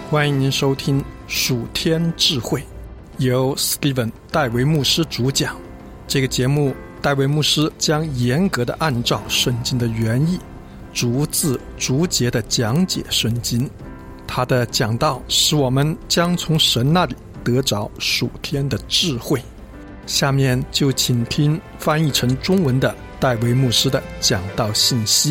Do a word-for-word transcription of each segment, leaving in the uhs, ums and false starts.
欢迎您收听属天智慧，由 Steven 戴维牧师主讲。这个节目，戴维牧师将严格的按照圣经的原意，逐字逐节的讲解圣经。他的讲道使我们将从神那里得着属天的智慧。下面就请听翻译成中文的戴维牧师的讲道信息。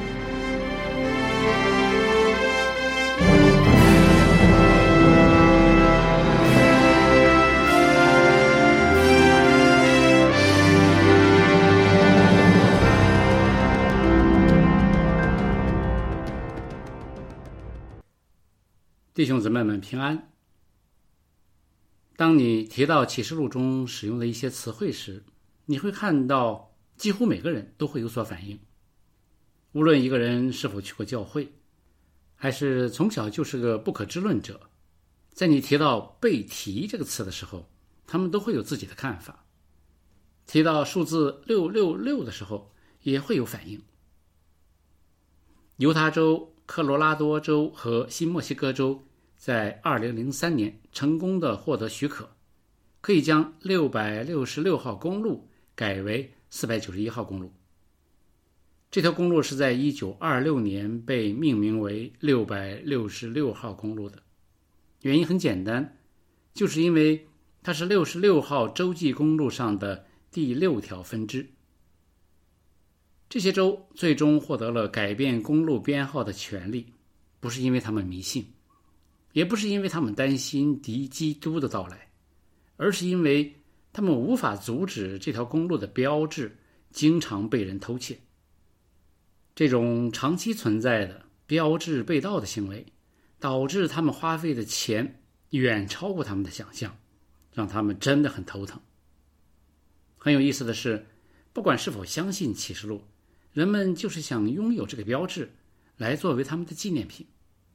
弟兄姊妹们平安。当你提到启示录中使用的一些词汇时，你会看到几乎每个人都会有所反应。无论一个人是否去过教会，还是从小就是个不可知论者，在你提到被提这个词的时候，他们都会有自己的看法。提到数字六六六的时候，也会有反应。犹他州、科罗拉多州和新墨西哥州在二零零三年成功地获得许可，可以将六百六十六号公路改为四百九十一号公路。这条公路是在一九二六年被命名为六百六十六号公路的。原因很简单，就是因为它是六十六号洲际公路上的第六条分支。这些州最终获得了改变公路编号的权利，不是因为他们迷信，也不是因为他们担心敌基督的到来，而是因为他们无法阻止这条公路的标志经常被人偷窃。这种长期存在的标志被盗的行为，导致他们花费的钱远超过他们的想象，让他们真的很头疼。很有意思的是，不管是否相信启示录，人们就是想拥有这个标志来作为他们的纪念品。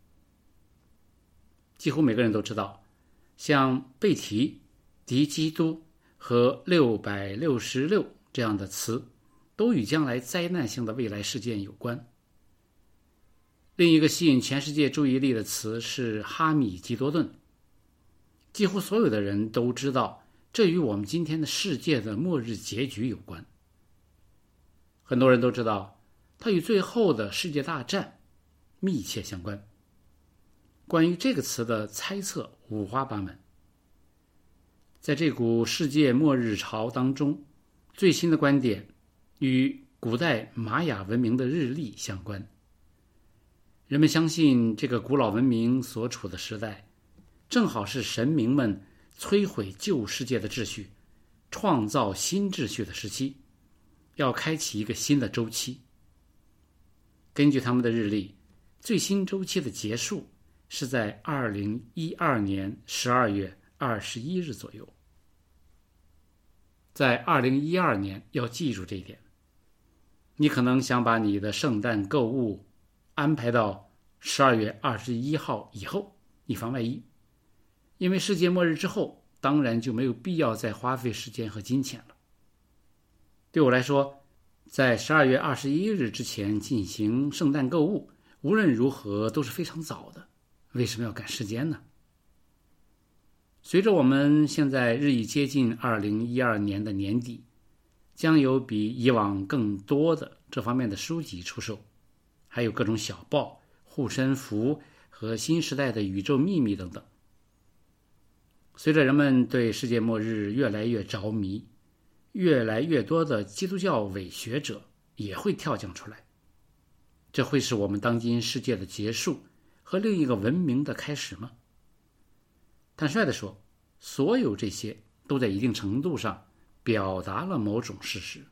几乎每个人都知道，像被提、敌基督和六百六十六这样的词都与将来灾难性的未来事件有关。另一个吸引全世界注意力的词是哈米吉多顿。几乎所有的人都知道，这与我们今天的世界的末日结局有关。很多人都知道，它与最后的世界大战密切相关。关于这个词的猜测五花八门。在这股世界末日潮当中，最新的观点与古代玛雅文明的日历相关。人们相信这个古老文明所处的时代，正好是神明们摧毁旧世界的秩序，创造新秩序的时期，要开启一个新的周期。根据他们的日历，最新周期的结束是在二零一二年十二月二十一日左右。在二零一二年要记住这一点。你可能想把你的圣诞购物安排到十二月二十一号以后，以防万一。因为世界末日之后，当然就没有必要再花费时间和金钱了。对我来说，在十二月二十一日之前进行圣诞购物，无论如何都是非常早的。为什么要赶时间呢？随着我们现在日益接近二零一二年的年底，将有比以往更多的这方面的书籍出售，还有各种小报、护身符和新时代的宇宙秘密等等。随着人们对世界末日越来越着迷，越来越多的基督教伪学者也会跳将出来。这会是我们当今世界的结束和另一个文明的开始吗？坦率地说，所有这些都在一定程度上表达了某种事实。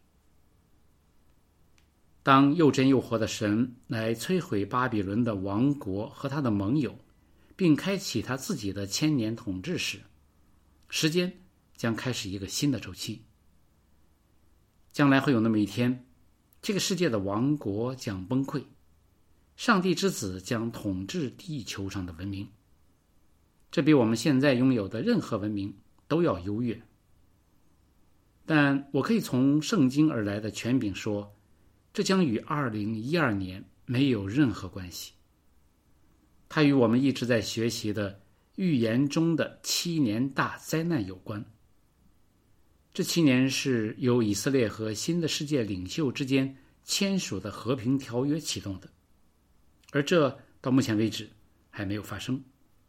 当又真又活的神来摧毁巴比伦的王国和他的盟友，并开启他自己的千年统治时，时间将开始一个新的周期。将来会有那么一天，这个世界的王国将崩溃，上帝之子将统治地球上的文明。这比我们现在拥有的任何文明都要优越。但我可以从圣经而来的权柄说，这将与二零一二年没有任何关系。 它与我们一直在学习的预言中的七年大灾难有关。这七年是由以色列和新的世界领袖之间签署的和平条约启动的，而这到目前为止还没有发生。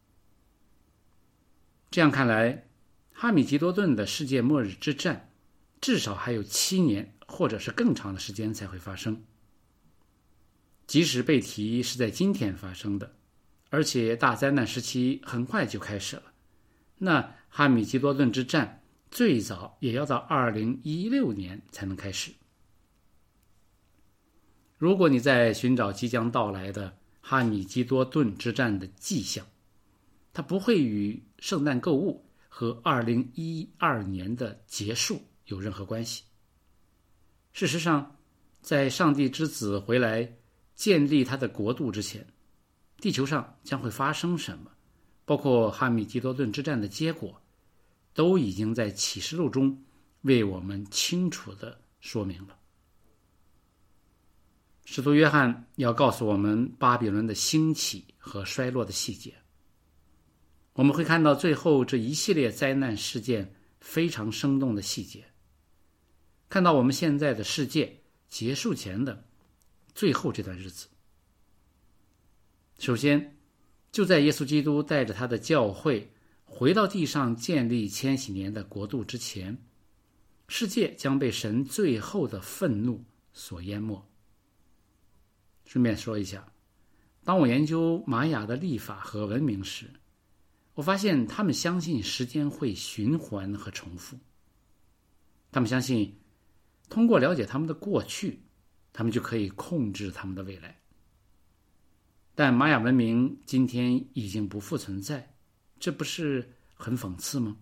这样看来，哈米吉多顿的世界末日之战至少还有七年或者是更长的时间才会发生。即使被提是在今天发生的，而且大灾难时期很快就开始了，那哈米吉多顿之战最早也要到二零一六年才能开始。如果你在寻找即将到来的哈米吉多顿之战的迹象，它不会与圣诞购物和二零一二年的结束有任何关系。事实上，在上帝之子回来建立他的国度之前，地球上将会发生什么，包括哈米吉多顿之战的结果，都已经在启示录中为我们清楚地说明了。使徒约翰要告诉我们巴比伦的兴起和衰落的细节。我们会看到最后这一系列灾难事件非常生动的细节，看到我们现在的世界结束前的最后这段日子。首先，就在耶稣基督带着他的教会回到地上建立千禧年的国度之前，世界将被神最后的愤怒所淹没。顺便说一下，当我研究玛雅的历法和文明时，我发现他们相信时间会循环和重复。他们相信通过了解他们的过去，他们就可以控制他们的未来。但玛雅文明今天已经不复存在，这不是很讽刺吗？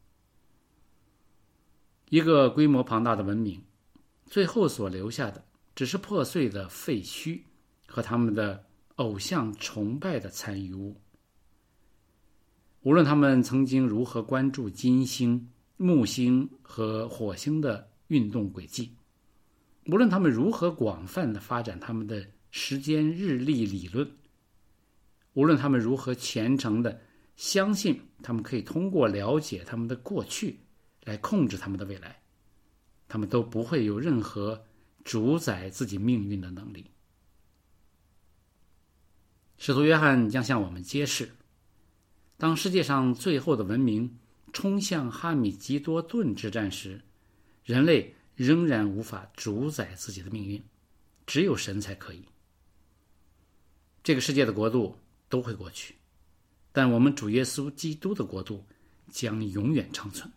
一个规模庞大的文明，最后所留下的只是破碎的废墟和他们的偶像崇拜的残余物。无论他们曾经如何关注金星、木星和火星的运动轨迹，无论他们如何广泛地发展他们的时间日历理论，无论他们如何虔诚地相信他们可以通过了解他们的过去来控制他们的未来，他们都不会有任何主宰自己命运的能力。使徒约翰将向我们揭示，当世界上最后的文明冲向哈米吉多顿之战时，人类仍然无法主宰自己的命运，只有神才可以。这个世界的国度都会过去，但我们主耶稣基督的国度将永远长存。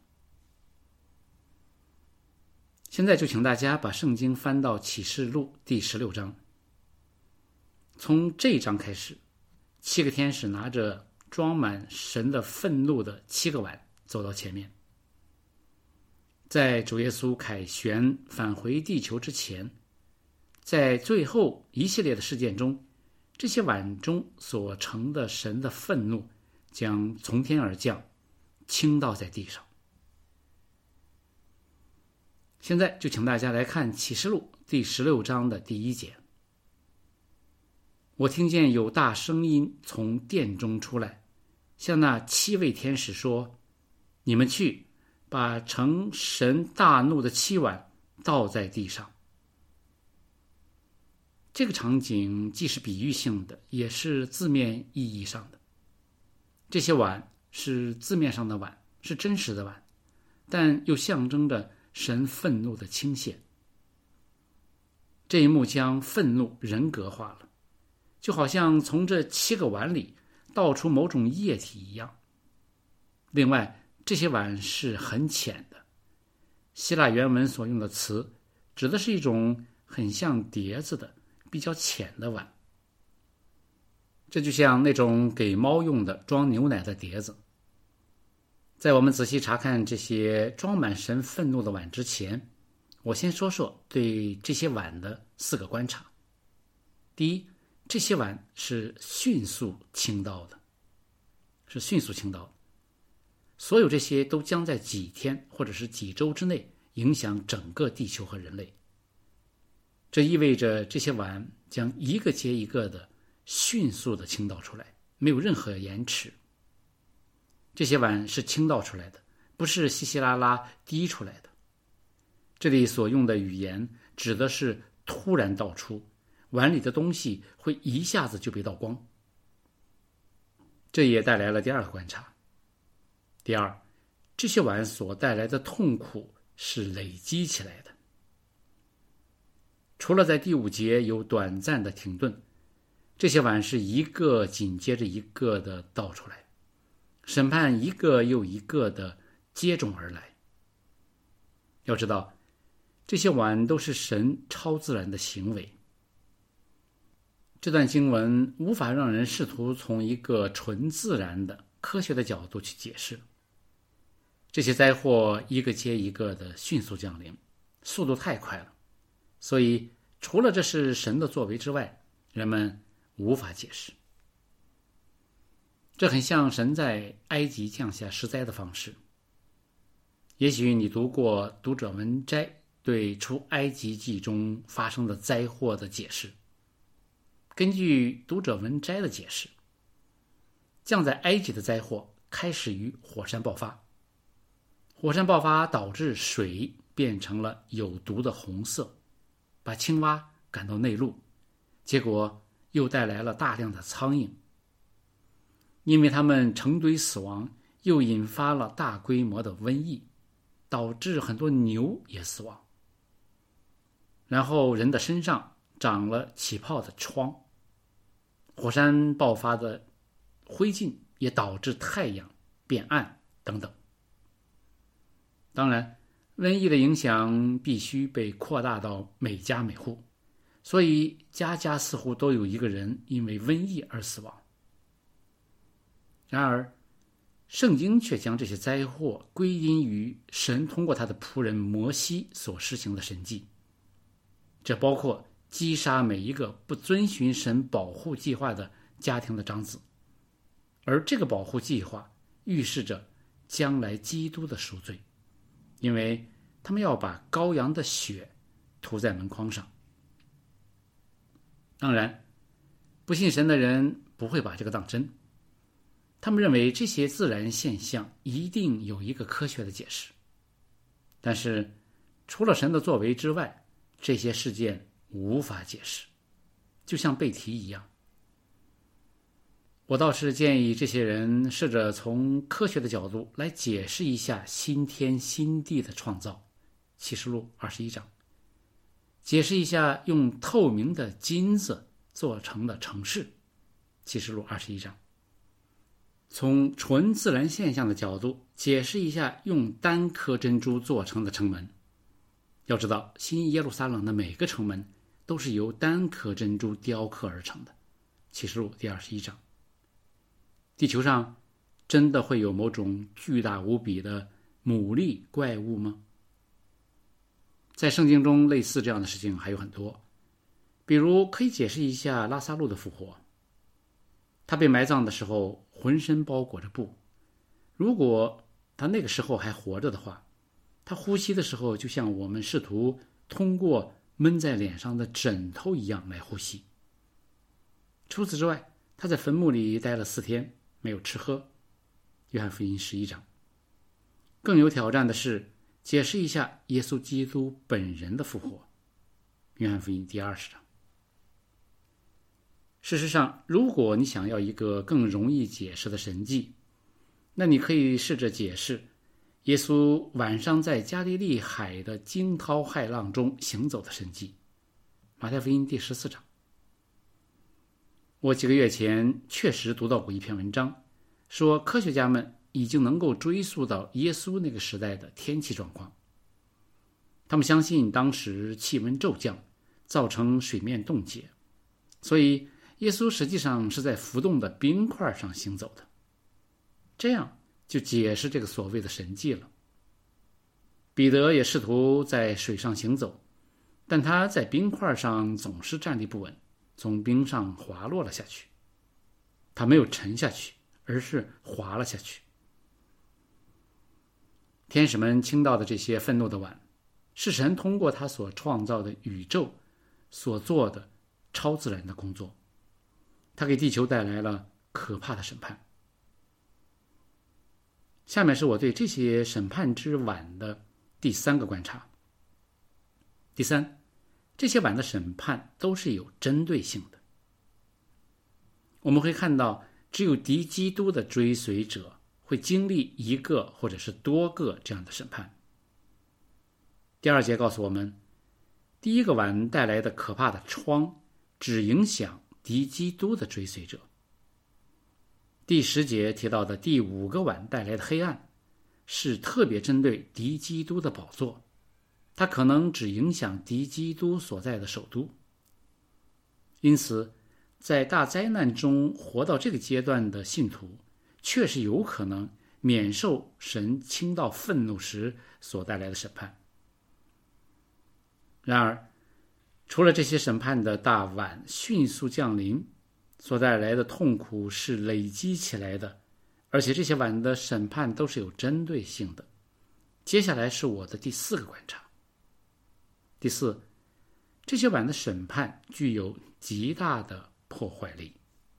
现在就请大家把圣经翻到启示录第十六章。从这一章开始，七个天使拿着装满神的愤怒的七个碗走到前面。在主耶稣凯旋返回地球之前，在最后一系列的事件中，这些碗中所盛的神的愤怒将从天而降，倾倒在地上。现在就请大家来看启示录第十六章的第一节。我听见有大声音从殿中出来，向那七位天使说：你们去，把盛神大怒的七碗倒在地上。这个场景既是比喻性的，也是字面意义上的。这些碗是字面上的碗，是真实的碗，但又象征着神愤怒的倾泻。这一幕将愤怒人格化了，就好像从这七个碗里倒出某种液体一样。另外，这些碗是很浅的，希腊原文所用的词指的是一种很像碟子的比较浅的碗。这就像那种给猫用的装牛奶的碟子。在我们仔细查看这些装满神愤怒的碗之前，我先说说对这些碗的四个观察。第一，这些碗是迅速倾倒的，是迅速倾倒的。所有这些都将在几天或者是几周之内影响整个地球和人类。这意味着这些碗将一个接一个的迅速的倾倒出来， 没有任何延迟。这些碗是倾倒出来的，不是稀稀拉拉滴出来的。这里所用的语言指的是突然倒出，碗里的东西会一下子就被倒光。这也带来了第二个观察。第二，这些碗所带来的痛苦是累积起来的。除了在第五节有短暂的停顿，这些碗是一个紧接着一个的倒出来，审判一个又一个的接踵而来。要知道，这些碗都是神超自然的行为。这段经文无法让人试图从一个纯自然的科学的角度去解释。这些灾祸一个接一个的迅速降临，速度太快了，所以除了这是神的作为之外，人们无法解释。这很像神在埃及降下十灾的方式。也许你读过读者文摘对出埃及记中发生的灾祸的解释。根据读者文摘的解释，降在埃及的灾祸开始于火山爆发。火山爆发导致水变成了有毒的红色，把青蛙赶到内陆，结果又带来了大量的苍蝇。因为它们成堆死亡，又引发了大规模的瘟疫，导致很多牛也死亡。然后人的身上长了起泡的疮，火山爆发的灰烬也导致太阳变暗等等。当然，瘟疫的影响必须被扩大到每家每户，所以家家似乎都有一个人因为瘟疫而死亡。然而，圣经却将这些灾祸归因于神通过他的仆人摩西所施行的神迹，这包括击杀每一个不遵循神保护计划的家庭的长子，而这个保护计划预示着将来基督的赎罪，因为他们要把羔羊的血涂在门框上。当然，不信神的人不会把这个当真，他们认为这些自然现象一定有一个科学的解释。但是，除了神的作为之外，这些事件无法解释，就像背题一样。我倒是建议这些人试着从科学的角度来解释一下新天新地的创造，启示录二十一章，解释一下用透明的金子做成的城市，启示录二十一章，从纯自然现象的角度解释一下用单颗珍珠做成的城门。要知道，新耶路撒冷的每个城门都是由单颗珍珠雕刻而成的，启示录第二十一章。地球上真的会有某种巨大无比的牡蛎怪物吗？在圣经中类似这样的事情还有很多，比如可以解释一下拉撒路的复活。他被埋葬的时候浑身包裹着布，如果他那个时候还活着的话，他呼吸的时候就像我们试图通过闷在脸上的枕头一样来呼吸。除此之外，他在坟墓里待了四天，没有吃喝，约翰福音十一章。更有挑战的是解释一下耶稣基督本人的复活，约翰福音第二十章。事实上，如果你想要一个更容易解释的神迹，那你可以试着解释耶稣晚上在加利利海的惊涛骇浪中行走的神迹，马太福音第十四章。我几个月前确实读到过一篇文章，说科学家们已经能够追溯到耶稣那个时代的天气状况。他们相信当时气温骤降，造成水面冻结，所以耶稣实际上是在浮动的冰块上行走的。这样就解释这个所谓的神迹了。彼得也试图在水上行走，但他在冰块上总是站立不稳，从冰上滑落了下去。他没有沉下去，而是滑了下去。天使们倾倒的这些愤怒的碗，是神通过他所创造的宇宙所做的超自然的工作。他给地球带来了可怕的审判。下面是我对这些审判之碗的第三个观察。第三，这些碗的审判都是有针对性的。我们会看到，只有敌基督的追随者会经历一个或者是多个这样的审判。第二节告诉我们，第一个碗带来的可怕的疮只影响敌基督的追随者。第十节提到的第五个碗带来的黑暗是特别针对敌基督的宝座，它可能只影响敌基督所在的首都。因此在大灾难中活到这个阶段的信徒确实有可能免受神倾倒愤怒时所带来的审判。然而除了这些审判的大碗迅速降临所带来的痛苦是累积起来的，而且这些碗的审判都是有针对性的。接下来是我的第四个观察。第四，这些碗的审判具有极大的破坏力。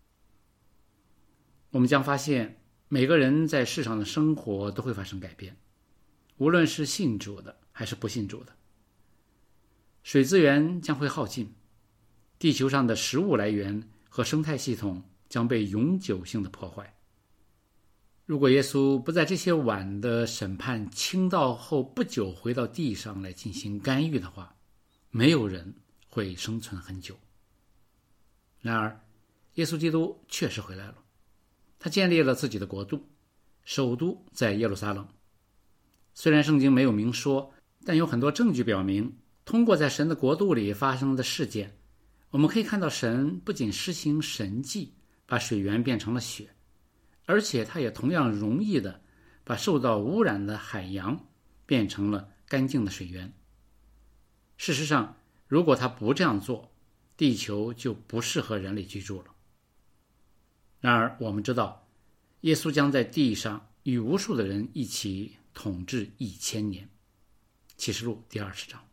我们将发现，每个人在世上的生活都会发生改变，无论是信主的还是不信主的。水资源将会耗尽，地球上的食物来源和生态系统将被永久性的破坏。如果耶稣不在这些碗的审判倾倒后不久回到地上来进行干预的话，没有人会生存很久。然而耶稣基督确实回来了，他建立了自己的国度，首都在耶路撒冷。虽然圣经没有明说，但有很多证据表明，通过在神的国度里发生的事件，我们可以看到神不仅施行神迹把水源变成了血，而且他也同样容易的把受到污染的海洋变成了干净的水源。事实上，如果他不这样做，地球就不适合人类居住了。然而我们知道，耶稣将在地上与无数的人一起统治一千年。启示录第二十章。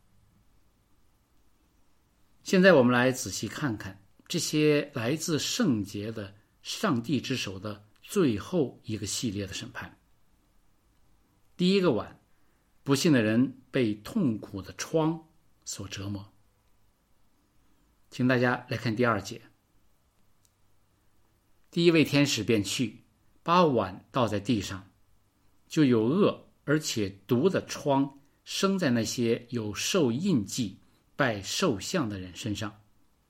现在我们来仔细看看这些来自圣洁的上帝之手的最后一个系列的审判。第一个碗，不信的人被痛苦的疮所折磨。请大家来看第二节。第一位天使便去，把碗倒在地上，就有恶而且毒的疮生在那些有受印记拜兽像的人身上。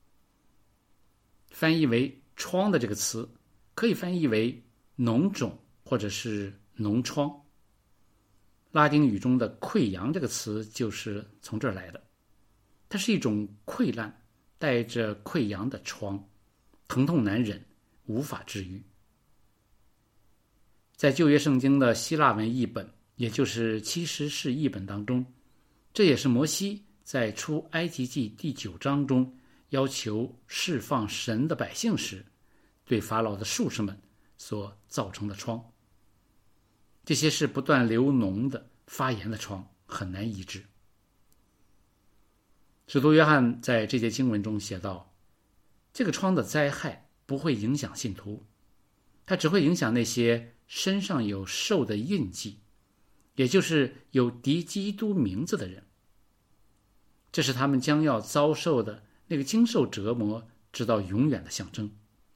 翻译为疮的这个词可以翻译为脓肿或者是脓疮。拉丁语中的溃疡这个词就是从这儿来的，它是一种溃烂带着溃疡的疮，疼痛难忍，无法治愈。在旧约圣经的希腊文译本，也就是七十士译本当中，这也是摩西在出埃及记第九章中要求释放神的百姓时，对法老的术士们所造成的疮。这些是不断流脓的发炎的疮，很难医治。使徒约翰在这节经文中写道，这个疮的灾害不会影响信徒，它只会影响那些身上有兽的印记，也就是有敌基督名字的人。这是他们将要遭受的那个经受折磨直到永远的象征。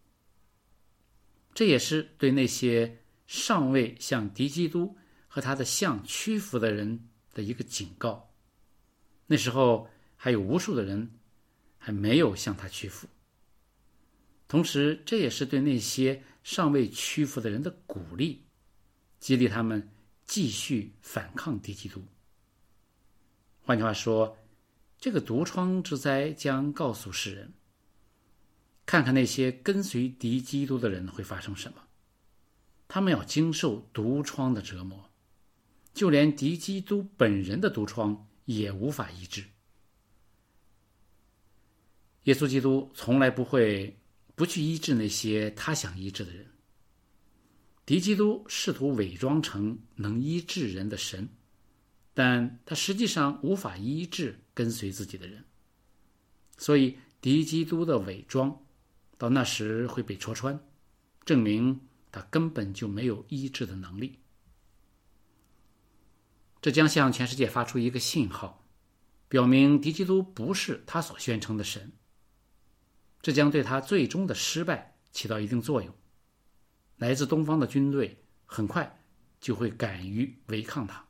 这也是对那些尚未向敌基督和他的像屈服的人的一个警告。那时候还有无数的人还没有向他屈服。同时这也是对那些尚未屈服的人的鼓励，激励他们继续反抗敌基督。换句话说，这个毒疮之灾将告诉世人，看看那些跟随敌基督的人会发生什么。他们要经受毒疮的折磨，就连敌基督本人的毒疮也无法医治。耶稣基督从来不会不去医治那些他想医治的人。敌基督试图伪装成能医治人的神，但他实际上无法医治跟随自己的人。所以敌基督的伪装到那时会被戳穿， 证明他根本就没有医治的能力。这将向全世界发出一个信号，表明敌基督不是他所宣称的神。这将对他最终的失败起到一定作用。来自东方的军队很快就会敢于违抗他。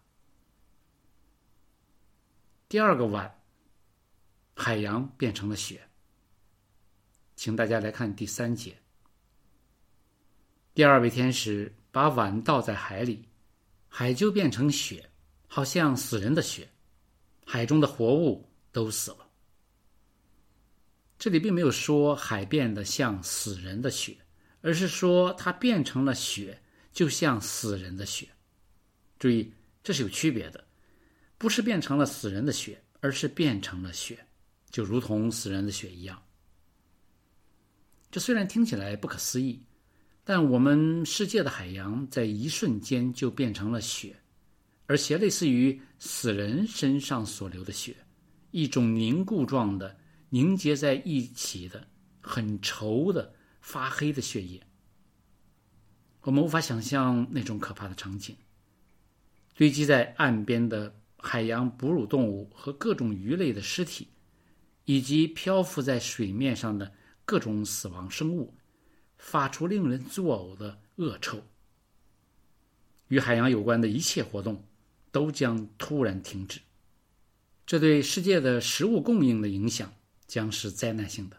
第二个碗，海洋变成了血。请大家来看第三节。第二位天使把碗倒在海里，海就变成血，好像死人的血，海中的活物都死了。这里并没有说海变得像死人的血，而是说它变成了血，就像死人的血。注意，这是有区别的，不是变成了死人的血，而是变成了血，就如同死人的血一样。这虽然听起来不可思议，但我们世界的海洋在一瞬间就变成了血，而且类似于死人身上所流的血，一种凝固状的凝结在一起的很稠的发黑的血液。我们无法想象那种可怕的场景。堆积在岸边的海洋哺乳动物和各种鱼类的尸体，以及漂浮在水面上的各种死亡生物，发出令人作呕的恶臭。与海洋有关的一切活动都将突然停止，这对世界的食物供应的影响将是灾难性的。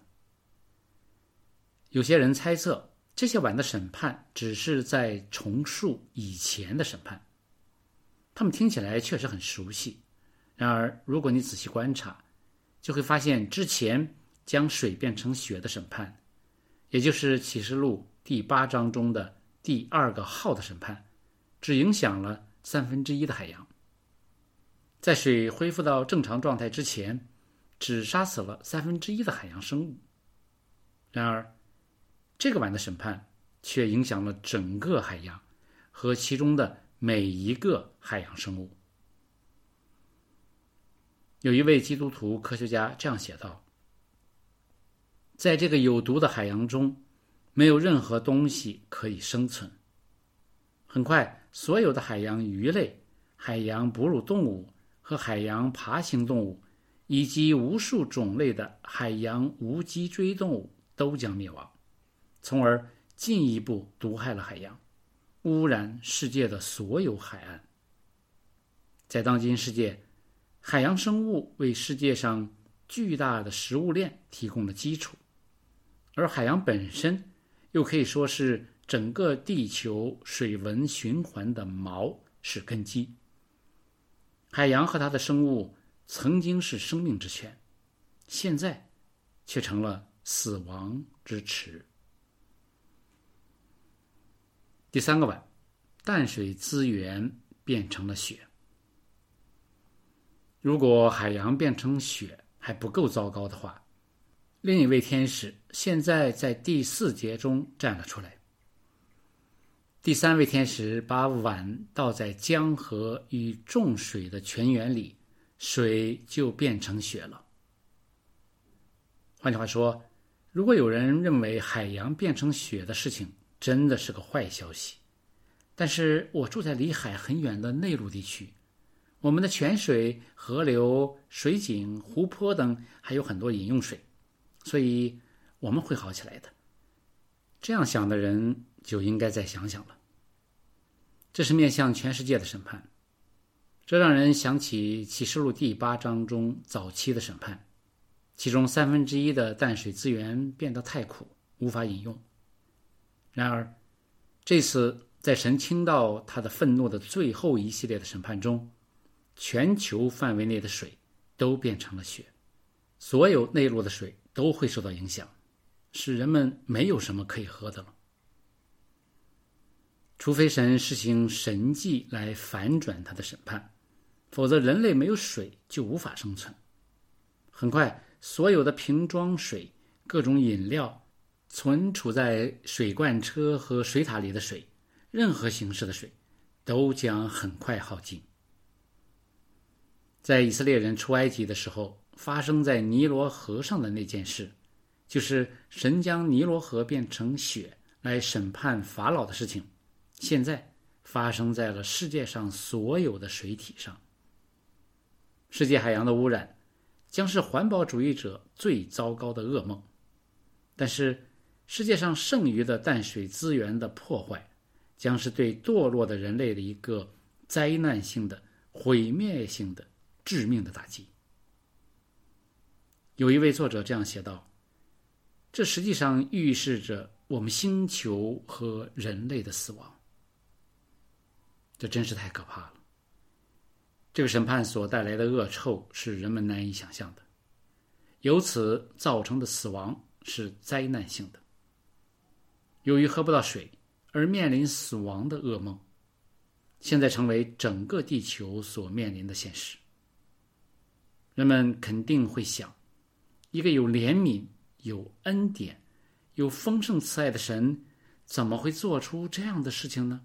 有些人猜测，这些碗的审判只是在重述以前的审判，他们听起来确实很熟悉。然而，如果你仔细观察，就会发现之前将水变成血的审判，也就是启示录第八章中的第二个号的审判，只影响了三分之一的海洋。在水恢复到正常状态之前，只杀死了三分之一的海洋生物。然而，这个碗的审判却影响了整个海洋和其中的每一个海洋生物。有一位基督徒科学家这样写道：在这个有毒的海洋中，没有任何东西可以生存。很快，所有的海洋鱼类、海洋哺乳动物和海洋爬行动物，以及无数种类的海洋无脊椎动物都将灭亡，从而进一步毒害了海洋，污染世界的所有海岸。在当今世界，海洋生物为世界上巨大的食物链提供了基础，而海洋本身又可以说是整个地球水文循环的锚，是根基。海洋和它的生物曾经是生命之泉，现在却成了死亡之池。第三个碗，淡水资源变成了血。如果海洋变成血还不够糟糕的话，另一位天使现在在第四节中站了出来。第三位天使把碗倒在江河与众水的泉源里，水就变成血了。换句话说，如果有人认为海洋变成血的事情真的是个坏消息，但是我住在离海很远的内陆地区，我们的泉水、河流、水井、湖泊等还有很多饮用水，所以我们会好起来的。这样想的人就应该再想想了。这是面向全世界的审判，这让人想起启示录第八章中早期的审判，其中三分之一的淡水资源变得太苦，无法饮用。然而，这次在神倾倒他的愤怒的最后一系列的审判中，全球范围内的水都变成了血，所有内陆的水都会受到影响，使人们没有什么可以喝的了。除非神实行神迹来反转他的审判，否则人类没有水就无法生存。很快，所有的瓶装水、各种饮料、存储在水罐车和水塔里的水，任何形式的水都将很快耗尽。在以色列人出埃及的时候，发生在尼罗河上的那件事，就是神将尼罗河变成血来审判法老的事情，现在发生在了世界上所有的水体上。世界海洋的污染将是环保主义者最糟糕的噩梦，但是世界上剩余的淡水资源的破坏将是对堕落的人类的一个灾难性的、毁灭性的、致命的打击。有一位作者这样写道，这实际上预示着我们星球和人类的死亡。这真是太可怕了。这个审判所带来的恶臭是人们难以想象的，由此造成的死亡是灾难性的。由于喝不到水而面临死亡的噩梦，现在成为整个地球所面临的现实。人们肯定会想，一个有怜悯、有恩典、有丰盛慈爱的神，怎么会做出这样的事情呢？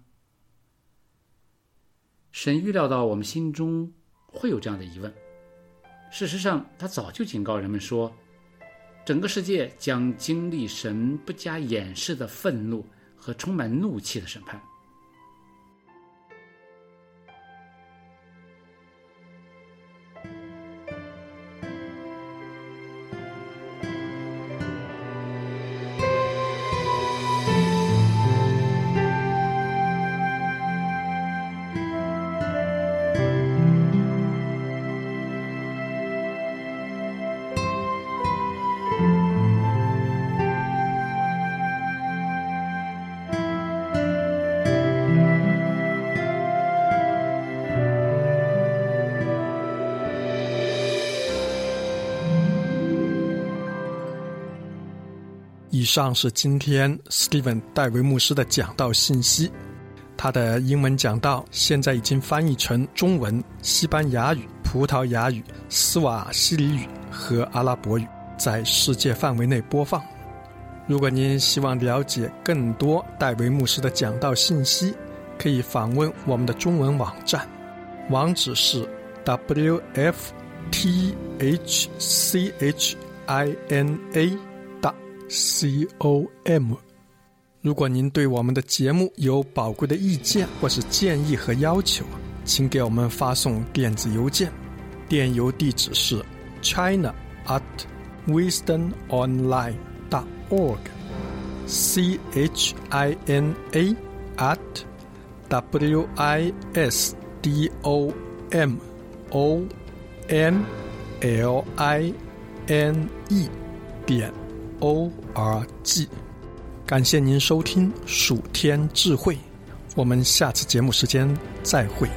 神预料到我们心中会有这样的疑问。事实上，他早就警告人们说，整个世界将经历神不加掩饰的愤怒和充满怒气的审判。 以上是今天 Steven 戴维牧师的讲道信息。他的英文讲道现在已经翻译成中文、西班牙语、葡萄牙语、斯瓦希里语和阿拉伯语，在世界范围内播放。如果您希望了解更多戴维牧师的讲道信息，可以访问我们的中文网站，网址是 w f t h c h i n a com。 如果您对我们的节目有宝贵的意见或是建议和要求，请给我们发送电子邮件，电邮地址是 china at wisdom online dot org c h i n a at w i s d o m o n l i n e 点 o r g。 感谢您收听属天智慧，我们下次节目时间再会。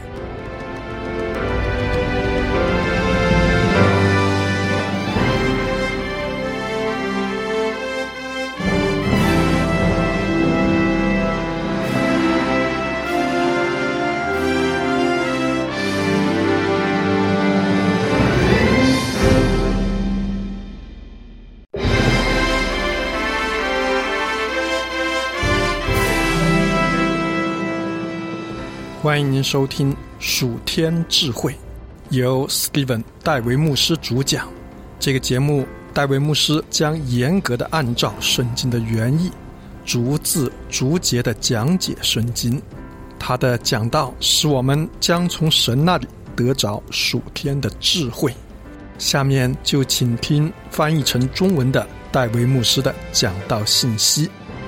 欢迎您收听属天智慧，由 Steven 戴维牧师主讲。这个节目，戴维牧师将严格的按照圣经的原意，逐字逐节的讲解圣经。他的讲道使我们将从神那里得着属天的智慧。下面就请听翻译成中文的戴维牧师的讲道信息。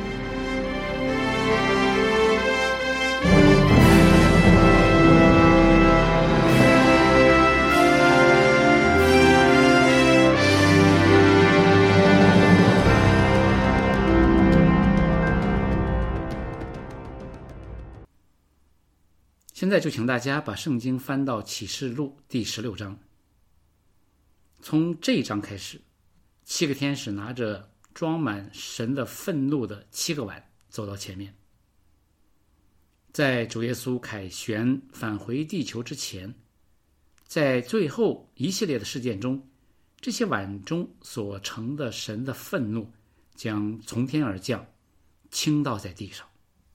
现在就请大家把圣经翻到启示录第十六章。从这一章开始，七个天使拿着装满神的愤怒的七个碗走到前面。在主耶稣凯旋返回地球之前，在最后一系列的事件中，这些碗中所盛的神的愤怒将从天而降，倾倒在地上。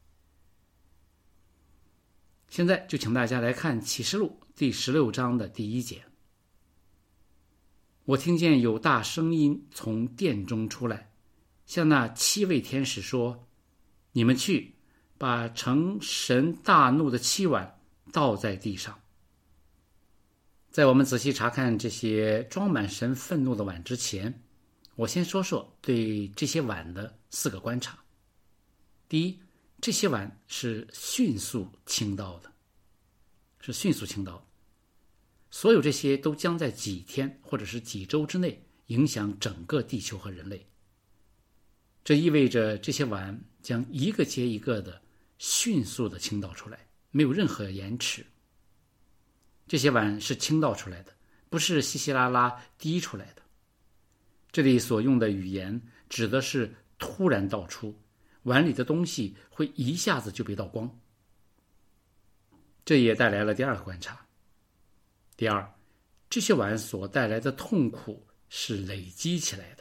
现在就请大家来看启示录第十六章的第一节。我听见有大声音从殿中出来，向那七位天使说： 你们去，把盛神大怒的七碗倒在地上。”在我们仔细查看这些装满神愤怒的碗之前，我先说说对这些碗的四个观察。第一，这些碗是迅速倾倒的，是迅速倾倒的。所有这些都将在几天或者是几周之内影响整个地球和人类。这意味着这些碗将一个接一个的迅速的倾倒出来，没有任何延迟。这些碗是倾倒出来的，不是稀稀拉拉滴出来的。这里所用的语言指的是突然倒出，碗里的东西会一下子就被倒光。这也带来了第二个观察。第二，这些碗所带来的痛苦是累积起来的。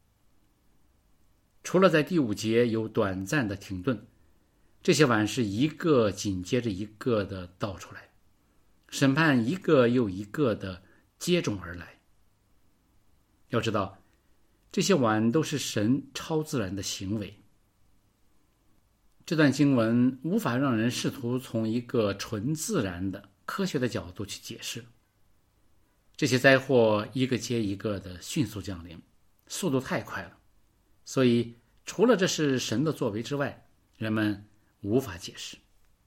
除了在第五节有短暂的停顿，这些碗是一个紧接着一个的倒出来，审判一个又一个的接踵而来。要知道，这些碗都是神超自然的行为。这段经文无法让人试图从一个纯自然的科学的角度去解释。这些灾祸一个接一个的迅速降临，速度太快了，所以除了这是神的作为之外，人们无法解释。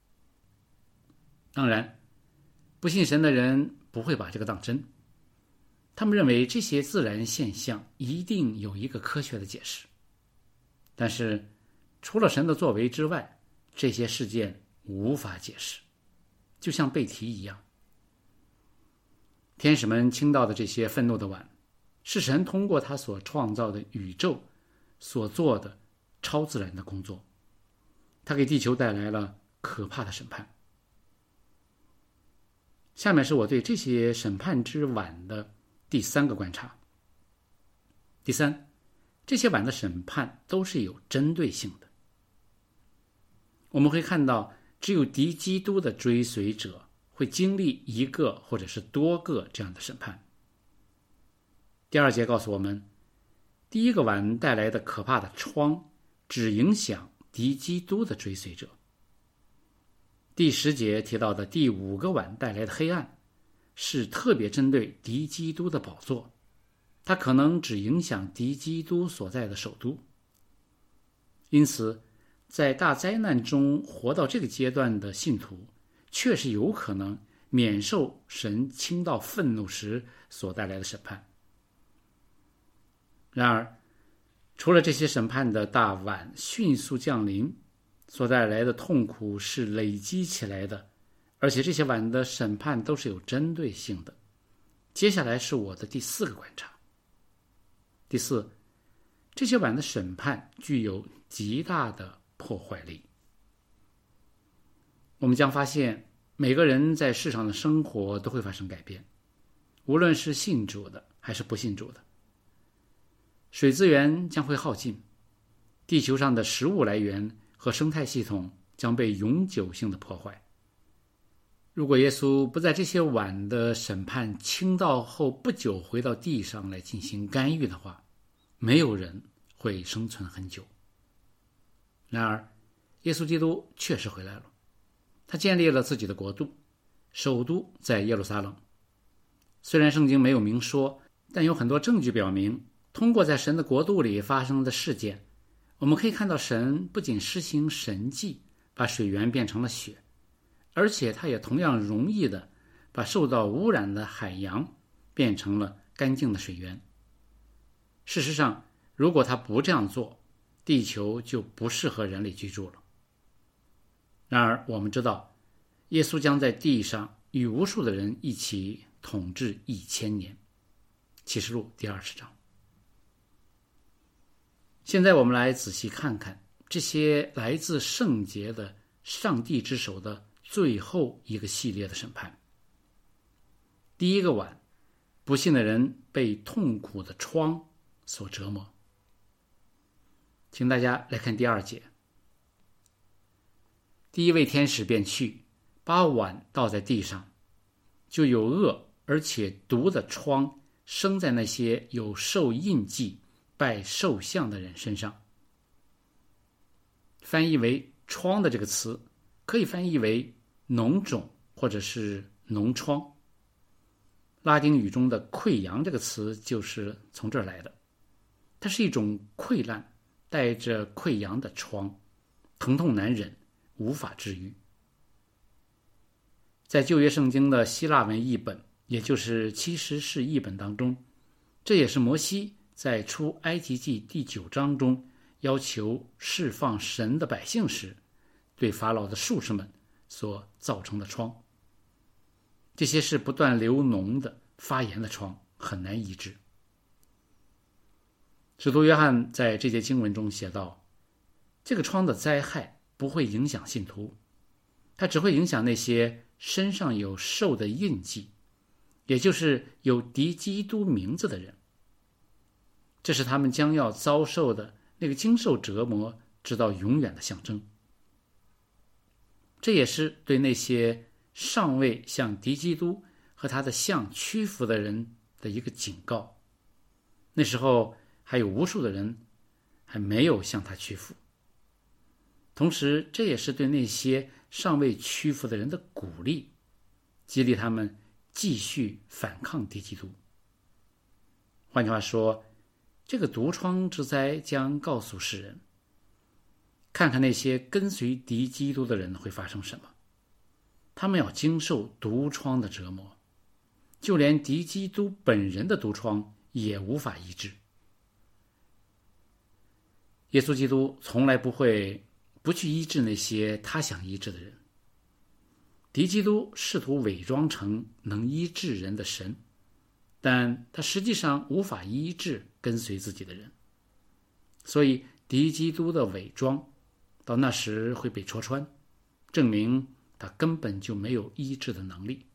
当然，不信神的人不会把这个当真，他们认为这些自然现象一定有一个科学的解释。但是除了神的作为之外，这些事件无法解释，就像背题一样。天使们倾倒的这些愤怒的碗，是神通过他所创造的宇宙所做的超自然的工作，他给地球带来了可怕的审判。下面是我对这些审判之碗的第三个观察。第三，这些碗的审判都是有针对性的。我们会看到，只有敌基督的追随者会经历一个或者是多个这样的审判。第二节告诉我们，第一个碗带来的可怕的疮只影响敌基督的追随者。第十节提到的第五个碗带来的黑暗是特别针对敌基督的宝座，它可能只影响敌基督所在的首都。因此在大灾难中活到这个阶段的信徒确实有可能免受神倾倒愤怒时所带来的审判。然而除了这些审判的大碗迅速降临所带来的痛苦是累积起来的，而且这些碗的审判都是有针对性的。接下来是我的第四个观察。第四，这些碗的审判具有极大的破坏力。我们将发现，每个人在世上的生活都会发生改变，无论是信主的还是不信主的。水资源将会耗尽，地球上的食物来源和生态系统将被永久性的破坏。如果耶稣不在这些碗的审判倾倒后不久回到地上来进行干预的话，没有人会生存很久。然而耶稣基督确实回来了，他建立了自己的国度，首都在耶路撒冷。虽然圣经没有明说，但有很多证据表明，通过在神的国度里发生的事件，我们可以看到神不仅施行神迹，把水源变成了血，而且他也同样容易的把受到污染的海洋变成了干净的水源。事实上，如果他不这样做，地球就不适合人类居住了。然而我们知道，耶稣将在地上与无数的人一起统治一千年。启示录第二十章。现在我们来仔细看看这些来自圣洁的上帝之手的最后一个系列的审判。第一个碗，不信的人被痛苦的疮所折磨。请大家来看第二节。第一位天使便去，把碗倒在地上，就有恶而且毒的疮生在那些有受印记拜兽像的人身上。 翻译为疮的这个词，可以翻译为脓肿或者是脓疮。拉丁语中的溃疡这个词就是从这儿来的，它是一种溃烂带着溃疡的疮，疼痛难忍，无法治愈。在旧约圣经的希腊文译本，也就是七十士译本当中，这也是摩西在出埃及记第九章中要求释放神的百姓时，对法老的术士们所造成的疮。这些是不断流脓的发炎的疮，很难医治。使徒约翰在这节经文中写道，这个疮的灾害不会影响信徒，它只会影响那些身上有兽的印记，也就是有敌基督名字的人。这是他们将要遭受的那个经受折磨直到永远的象征。这也是对那些尚未向敌基督和他的像屈服的人的一个警告。那时候还有无数的人还没有向他屈服。同时，这也是对那些尚未屈服的人的鼓励，激励他们继续反抗敌基督。换句话说，这个毒疮之灾将告诉世人，看看那些跟随敌基督的人会发生什么。他们要经受毒疮的折磨，就连敌基督本人的毒疮也无法医治。耶稣基督从来不会不去医治那些他想医治的人。敌基督试图伪装成能医治人的神，但他实际上无法医治跟随自己的人。所以敌基督的伪装到那时会被戳穿，证明他根本就没有医治的能力。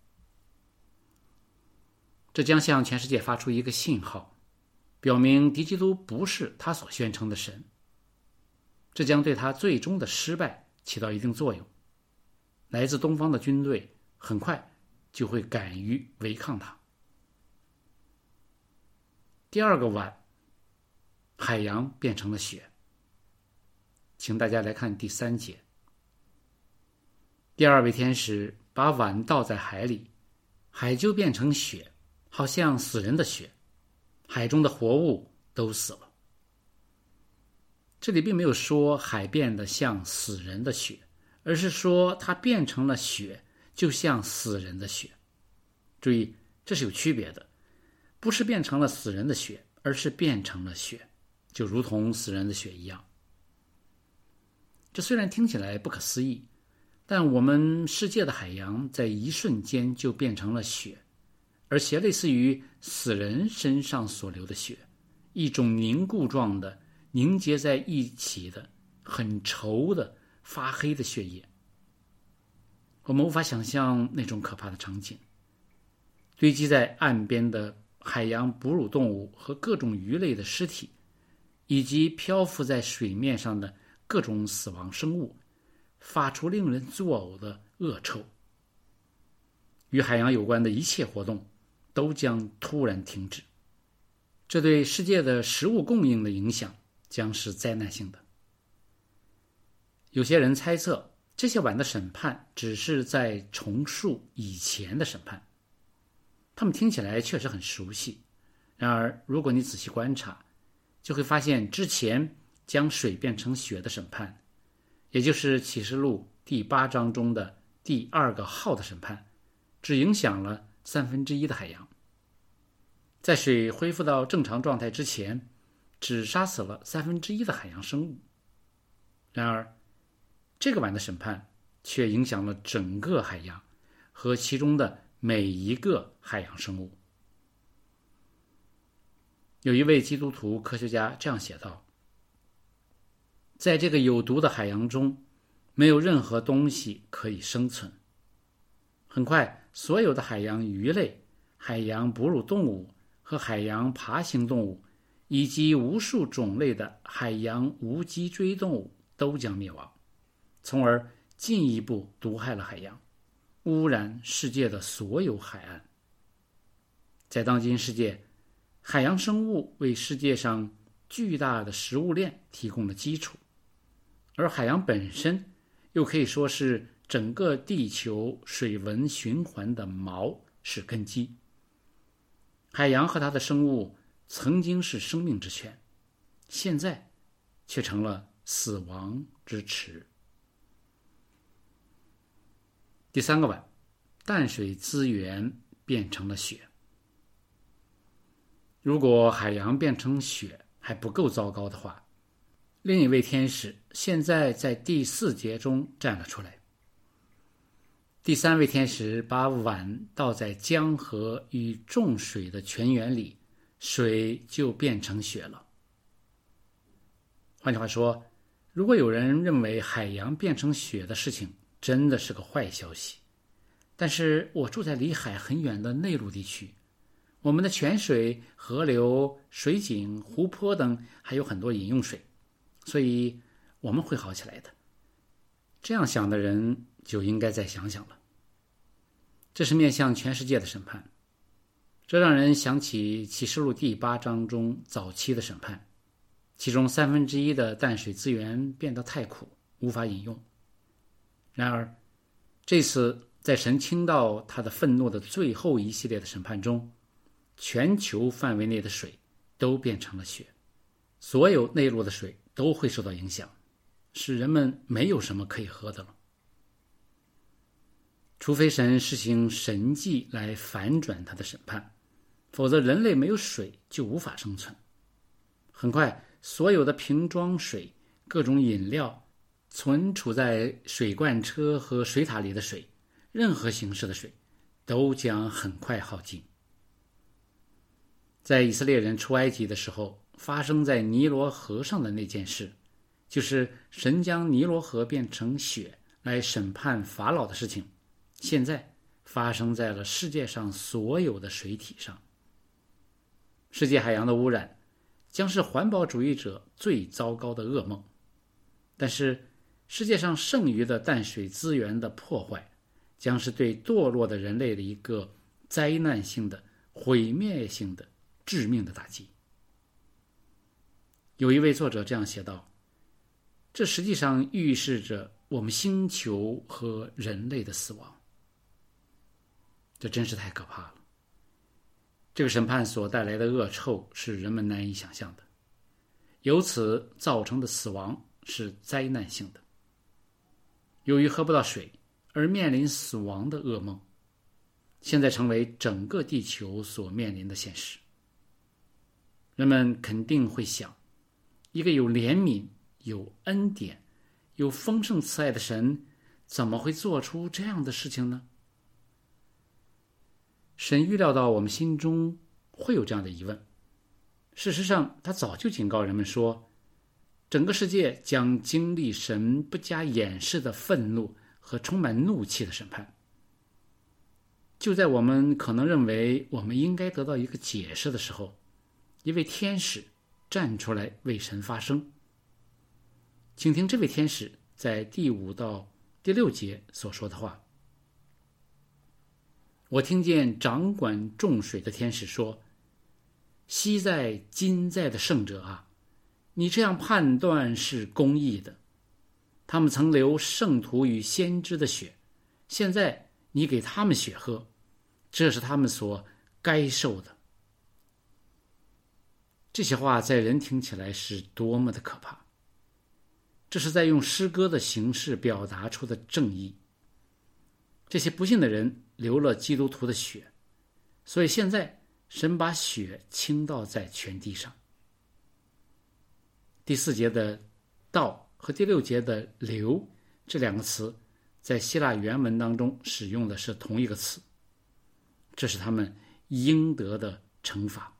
这将向全世界发出一个信号，表明敌基督不是他所宣称的神。这将对他最终的失败起到一定作用。来自东方的军队很快就会敢于违抗他。第二个碗，海洋变成了血。请大家来看第三节。第二位天使把碗倒在海里，海就变成血，好像死人的血，海中的活物都死了。这里并没有说海变得像死人的血，而是说它变成了血，就像死人的血。注意，这是有区别的，不是变成了死人的血，而是变成了血，就如同死人的血一样。这虽然听起来不可思议，但我们世界的海洋在一瞬间就变成了血，而且类似于死人身上所流的血，一种凝固状的凝结在一起的很稠的发黑的血液。我们无法想象那种可怕的场景。堆积在岸边的海洋哺乳动物和各种鱼类的尸体，以及漂浮在水面上的各种死亡生物，发出令人作呕的恶臭。与海洋有关的一切活动都将突然停止，这对世界的食物供应的影响将是灾难性的。有些人猜测，这些碗的审判只是在重述以前的审判，他们听起来确实很熟悉。然而，如果你仔细观察，就会发现之前将水变成血的审判，也就是启示录第八章中的第二个号的审判，只影响了三分之一的海洋。在水恢复到正常状态之前，只杀死了三分之一的海洋生物。然而，这个碗的审判却影响了整个海洋和其中的每一个海洋生物。有一位基督徒科学家这样写道：在这个有毒的海洋中，没有任何东西可以生存。很快，所有的海洋鱼类、海洋哺乳动物和海洋爬行动物，以及无数种类的海洋无脊椎动物都将灭亡，从而进一步毒害了海洋，污染世界的所有海岸。在当今世界，海洋生物为世界上巨大的食物链提供了基础， 而海洋本身又可以说是整个地球水文循环的锚，是根基。海洋和它的生物曾经是生命之泉，现在却成了死亡之池。第三个碗，淡水资源变成了雪。如果海洋变成雪还不够糟糕的话，另一位天使现在在第四节中站了出来。第三位天使把碗倒在江河与众水的泉源里，水就变成雪了。换句话说，如果有人认为海洋变成雪的事情真的是个坏消息，但是我住在离海很远的内陆地区，我们的泉水、河流、水井、湖泊等还有很多饮用水，所以我们会好起来的。这样想的人就应该再想想了。这是面向全世界的审判，这让人想起启示录第八章中早期的审判，其中三分之一的淡水资源变得太苦，无法饮用。然而这次在神倾倒他的愤怒的最后一系列的审判中，全球范围内的水都变成了雪，所有内陆的水都会受到影响，使人们没有什么可以喝的了。除非神实行神迹来反转他的审判，否则人类没有水就无法生存。很快，所有的瓶装水、各种饮料、存储在水罐车和水塔里的水，任何形式的水都将很快耗尽。在以色列人出埃及的时候，发生在尼罗河上的那件事，就是神将尼罗河变成血来审判法老的事情，现在发生在了世界上所有的水体上。世界海洋的污染将是环保主义者最糟糕的噩梦，但是世界上剩余的淡水资源的破坏将是对堕落的人类的一个灾难性的、毁灭性的、致命的打击。有一位作者这样写道，这实际上预示着我们星球和人类的死亡。这真是太可怕了。这个审判所带来的恶臭是人们难以想象的，由此造成的死亡是灾难性的。由于喝不到水而面临死亡的噩梦，现在成为整个地球所面临的现实。人们肯定会想，一个有怜悯、有恩典、有丰盛慈爱的神，怎么会做出这样的事情呢？神预料到我们心中会有这样的疑问。事实上，他早就警告人们说，整个世界将经历神不加掩饰的愤怒和充满怒气的审判。就在我们可能认为我们应该得到一个解释的时候，一位天使站出来为神发声。请听这位天使在第五到第六节所说的话。我听见掌管众水的天使说，昔在今在的圣者啊，你这样判断是公义的。他们曾流圣徒与先知的血，现在你给他们血喝，这是他们所该受的。这些话在人听起来是多么的可怕。这是在用诗歌的形式表达出的正义。这些不幸的人流了基督徒的血，所以现在神把血倾倒在全地上。第四节的倒和第六节的流这两个词在希腊原文当中使用的是同一个词，这是他们应得的惩罚。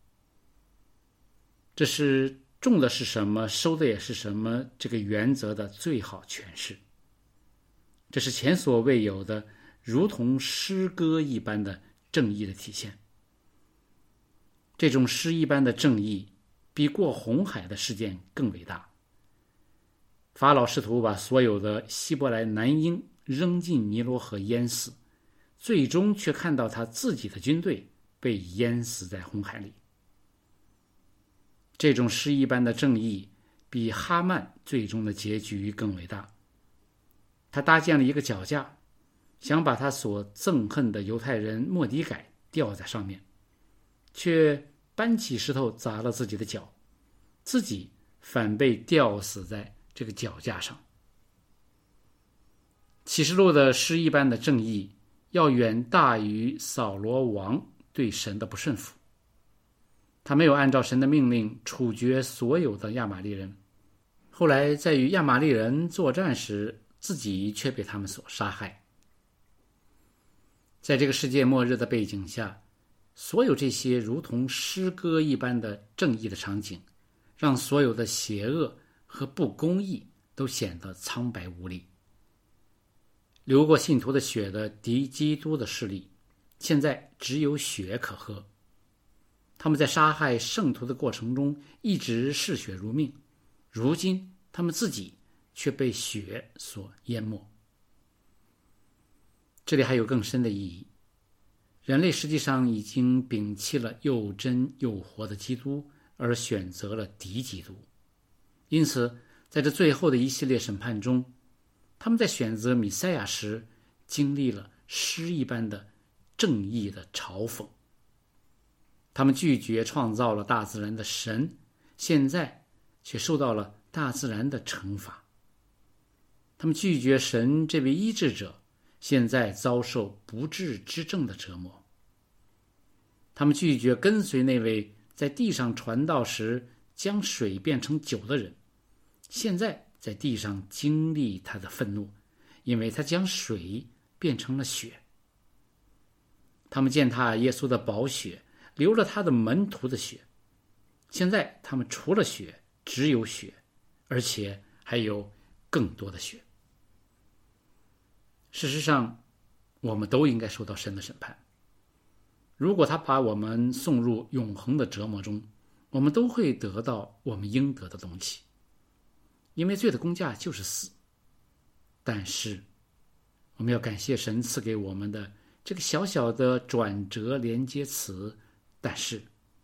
这是种的是什么，收的也是什么这个原则的最好诠释。这是前所未有的，如同诗歌一般的正义的体现。这种诗一般的正义比过红海的事件更伟大。法老试图把所有的希伯来男婴扔进尼罗河淹死，最终却看到他自己的军队被淹死在红海里。这种诗一般的正义比哈曼最终的结局更伟大。他搭建了一个脚架，想把他所憎恨的犹太人末底改吊在上面，却搬起石头砸了自己的脚，自己反被吊死在这个脚架上。启示录的诗一般的正义要远大于扫罗王对神的不顺服。他没有按照神的命令处决所有的亚玛力人，后来在与亚玛力人作战时，自己却被他们所杀害。在这个世界末日的背景下，所有这些如同诗歌一般的正义的场景，让所有的邪恶和不公义都显得苍白无力。流过信徒的血的敌基督的势力，现在只有血可喝。他们在杀害圣徒的过程中一直嗜血如命，如今他们自己却被血所淹没。这里还有更深的意义，人类实际上已经摒弃了又真又活的基督，而选择了敌基督。因此在这最后的一系列审判中，他们在选择弥赛亚时经历了诗一般的正义的嘲讽。他们拒绝创造了大自然的神，现在却受到了大自然的惩罚。他们拒绝神这位医治者，现在遭受不治之症的折磨。他们拒绝跟随那位在地上传道时将水变成酒的人，现在在地上经历他的愤怒，因为他将水变成了血。他们践踏耶稣的宝血，流了他的门徒的血，现在他们除了血只有血，而且还有更多的血。事实上，我们都应该受到神的审判。如果他把我们送入永恒的折磨中，我们都会得到我们应得的东西，因为罪的工价就是死。但是我们要感谢神赐给我们的这个小小的转折连接词，但是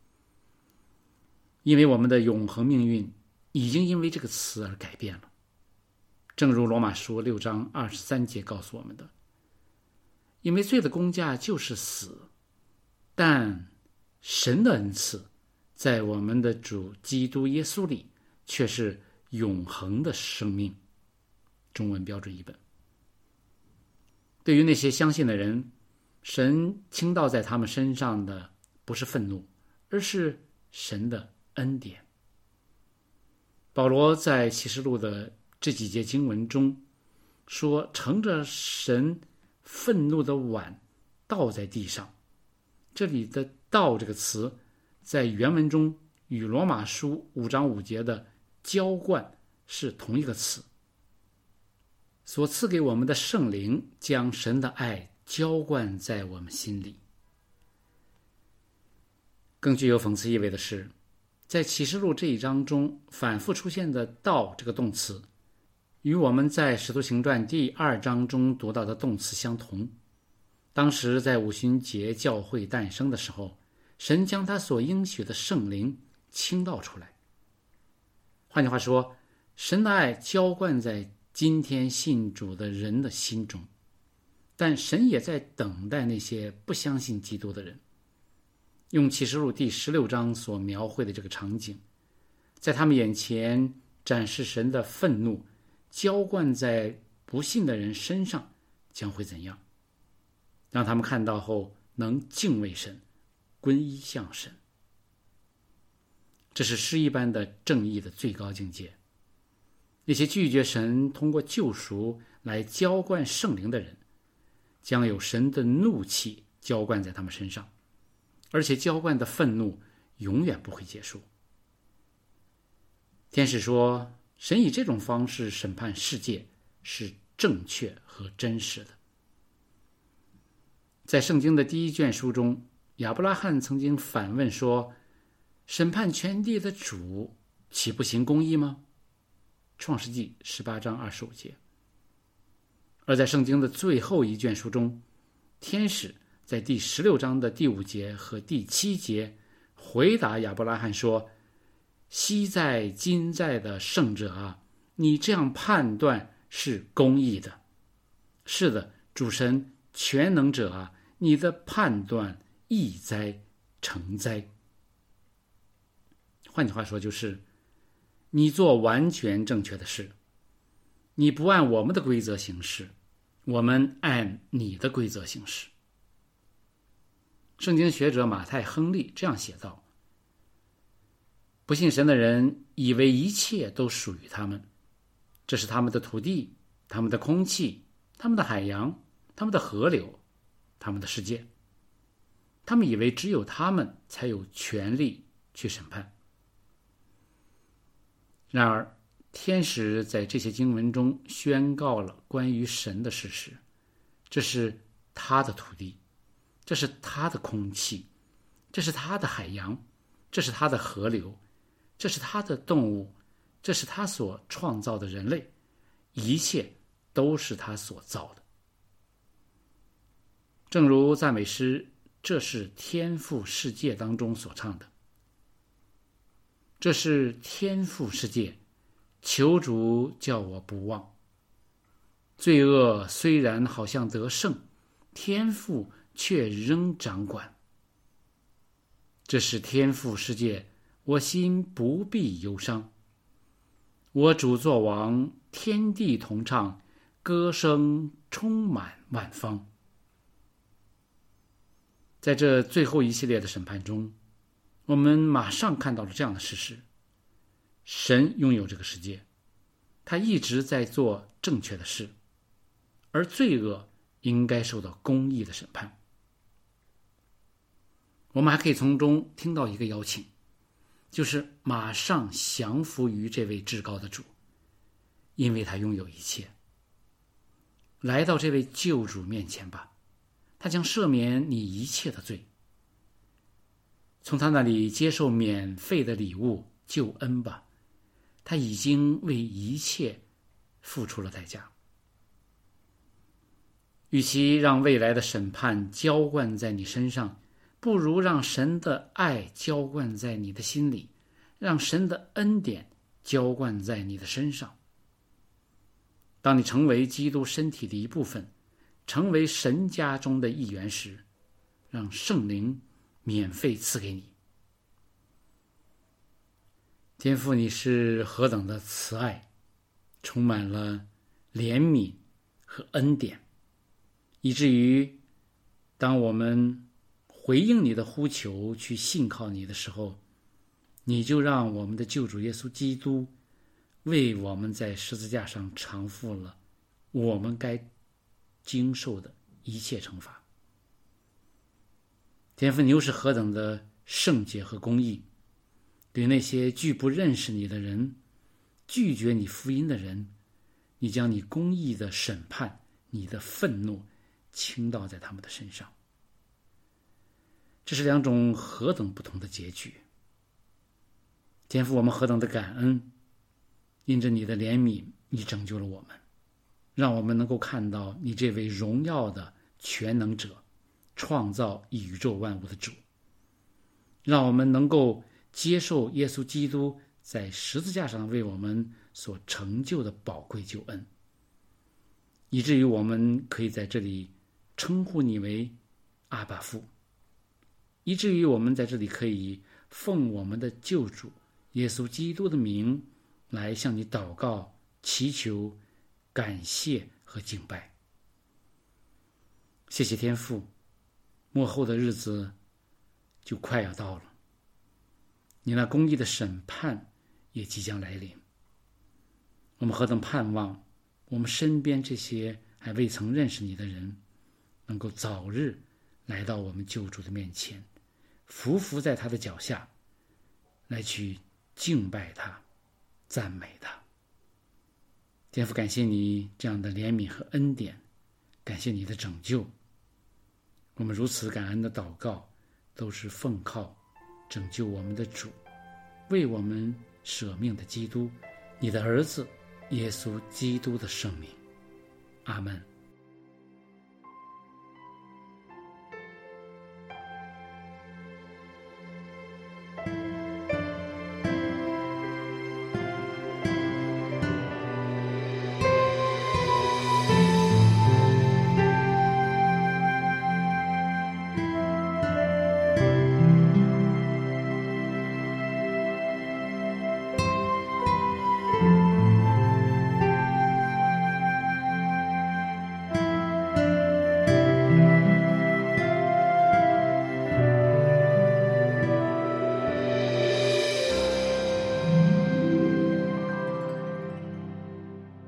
因为我们的永恒命运已经因为这个词而改变了。正如罗马书六章二十三节告诉我们的，因为罪的工价就是死，但神的恩赐在我们的主基督耶稣里却是永恒的生命。中文标准译本。对于那些相信的人，神倾倒在他们身上的不是愤怒，而是神的恩典。保罗在启示录的这几节经文中说，盛着神愤怒的碗倒在地上。这里的倒这个词在原文中与罗马书五章五节的浇灌是同一个词。所赐给我们的圣灵将神的爱浇灌在我们心里。更具有讽刺意味的是，在启示录这一章中反复出现的倒这个动词，与我们在使徒行传第二章中读到的动词相同。当时在五旬节教会诞生的时候，神将他所应许的圣灵倾倒出来。换句话说，神的爱浇灌在今天信主的人的心中，但神也在等待那些不相信基督的人。用启示录第十六章所描绘的这个场景，在他们眼前展示神的愤怒浇灌在不信的人身上将会怎样，让他们看到后能敬畏神，皈依向神。这是诗一般的正义的最高境界。那些拒绝神通过救赎来浇灌圣灵的人，将有神的怒气浇灌在他们身上，而且浇灌的愤怒永远不会结束。天使说，神以这种方式审判世界是正确和真实的。在圣经的第一卷书中，亚伯拉罕曾经反问说，审判全地的主岂不行公义吗？创世纪十八章二十五节。而在圣经的最后一卷书中，天使在第十六章的第五节和第七节回答亚伯拉罕说， 昔在今在的圣者啊，你这样判断是公义的。是的，主神全能者啊，你的判断义哉诚哉。换句话说，就是你做完全正确的事，你不按我们的规则行事，我们按你的规则行事。圣经学者马太·亨利这样写道：不信神的人以为一切都属于他们，这是他们的土地，他们的空气，他们的海洋，他们的河流，他们的世界。他们以为只有他们才有权利去审判。然而，天使在这些经文中宣告了关于神的事实，这是他的土地，这是他的空气，这是他的海洋，这是他的河流，这是他的动物，这是他所创造的人类，一切都是他所造的。正如赞美诗这是天父世界当中所唱的，这是天父世界，求主叫我不忘。罪恶虽然好像得胜，天父却仍掌管。这是天父世界，我心不必忧伤。我主作王，天地同唱，歌声充满万方。在这最后一系列的审判中，我们马上看到了这样的事实：神拥有这个世界，他一直在做正确的事，而罪恶应该受到公义的审判。我们还可以从中听到一个邀请，就是马上降服于这位至高的主，因为他拥有一切。来到这位救主面前吧，他将赦免你一切的罪。从他那里接受免费的礼物救恩吧，他已经为一切付出了代价。与其让未来的审判浇灌在你身上，不如让神的爱浇灌在你的心里，让神的恩典浇灌在你的身上。当你成为基督身体的一部分，成为神家中的一员时，让圣灵免费赐给你。天父，你是何等的慈爱，充满了怜悯和恩典，以至于当我们回应你的呼求，去信靠你的时候，你就让我们的救主耶稣基督为我们在十字架上偿付了我们该经受的一切惩罚。天父，你又是何等的圣洁和公义，对那些拒不认识你的人，拒绝你福音的人，你将你公义的审判，你的愤怒倾倒在他们的身上。这是两种何等不同的结局。天父，我们何等的感恩，因着你的怜悯，你拯救了我们，让我们能够看到你这位荣耀的全能者，创造宇宙万物的主，让我们能够接受耶稣基督在十字架上为我们所成就的宝贵救恩，以至于我们可以在这里称呼你为阿爸父，以至于我们在这里可以奉我们的救主耶稣基督的名来向你祷告、祈求、感谢和敬拜。谢谢天父，末后的日子就快要到了，你那公义的审判也即将来临。我们何等盼望我们身边这些还未曾认识你的人能够早日来到我们救主的面前，匍匐在他的脚下，来去敬拜他，赞美他。天父，感谢你这样的怜悯和恩典，感谢你的拯救。我们如此感恩的祷告，都是奉靠拯救我们的主，为我们舍命的基督，你的儿子耶稣基督的圣名。阿们。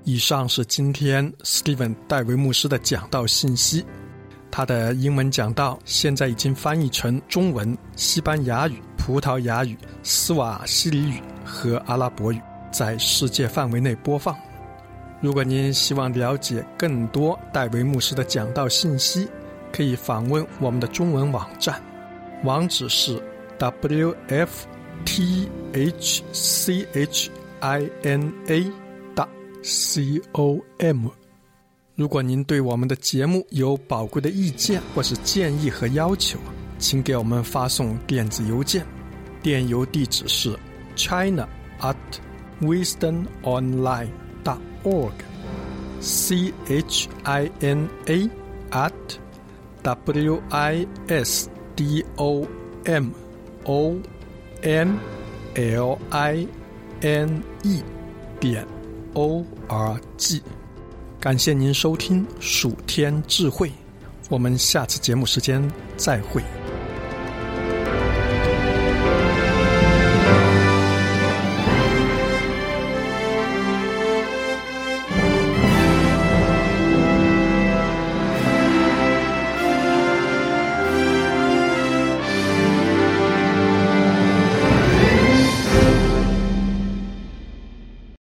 以上是今天 Steven 戴维牧师的讲道信息。他的英文讲道现在已经翻译成中文、西班牙语、葡萄牙语、斯瓦希里语和阿拉伯语，在世界范围内播放。如果您希望了解更多戴维牧师的讲道信息，可以访问我们的中文网站，网址是 w f t h c h i n a 点 com。如果您对我们的节目有宝贵的意见或是建议和要求，请给我们发送电子邮件，电邮地址是 china at wisdomonline dot org c h i n a at w i s d o m o n l i n e 点 o r g。感谢您收听蜀天智慧，我们下次节目时间再会。